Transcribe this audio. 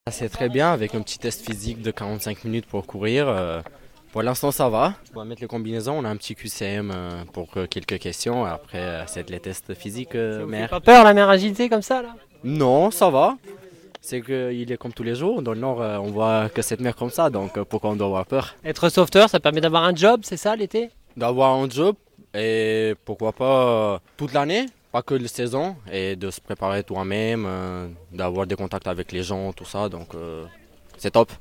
C'est très bien avec un petit test physique de 45 minutes pour courir. Pour l'instant, ça va. On va mettre les combinaisons. On a un petit QCM pour quelques questions. Après, c'est les tests physiques. Ça vous fait Mère. pas peur la mer agitée comme ça là? Non, ça va. C'est qu'il est comme tous les jours. Dans le Nord, on voit que cette mer comme ça. Donc, pourquoi on doit avoir peur? Être sauveteur, ça permet d'avoir un job, c'est ça l'été? D'avoir un job et pourquoi pas toute l'année, pas que la saison, et de se préparer toi-même, d'avoir des contacts avec les gens, tout ça. Donc, c'est top.